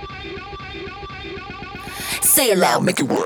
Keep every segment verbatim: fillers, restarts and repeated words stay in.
Say it loud, make it work.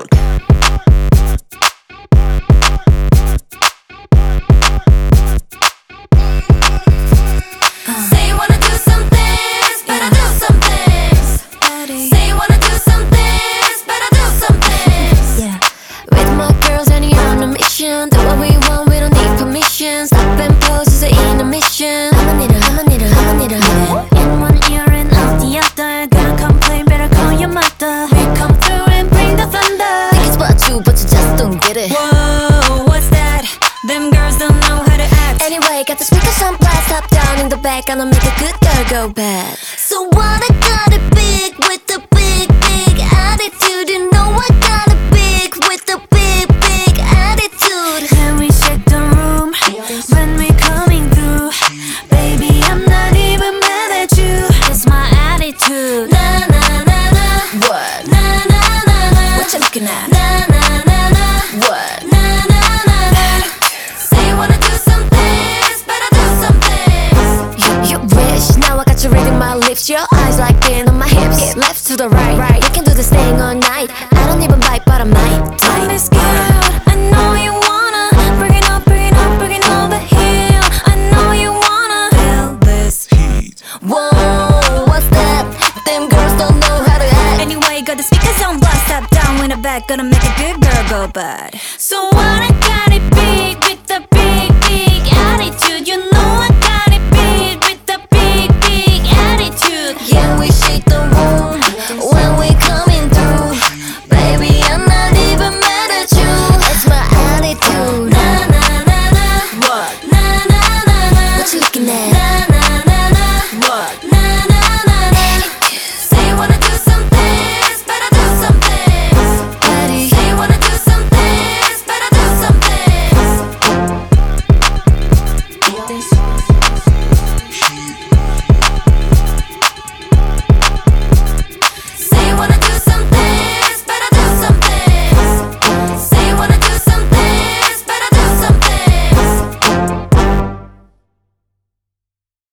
Do what we want, we don't need permission. Stop and pose is an intermission. I'ma need a, I'ma need a, I'ma need a minute. In one ear and out the other. Gonna complain, better call your mother. We come through and bring the thunder. Think it's about you, but you just don't get it. Whoa, what's that? Them girls don't know how to act. Anyway, got the speakers on blast. Top down in the back, gonna make a good girl go bad. So what I got it big with the big, big attitude. You know I got it big with the big, big attitude. Can we shake the room when we coming through? Baby, I'm not even mad at you. It's my attitude. Na na na na. What? Na na na na. What you looking at? Na na na na. What? Na na na na. Say you wanna do some things, better do some things. You, you wish, now I got you reading my lips. Your eyes like being on my hips. Left to the right, right. We can do this thing all night. I don't even bite, but I might. Don't be scared. I know you wanna bring it up, bring it up, bring it over here. I know you wanna feel this heat. Whoa, what's that? Them girls don't know how to act. Anyway, got the speakers on blast. Step down in the back, gonna make a good girl go bad. So what I got it big.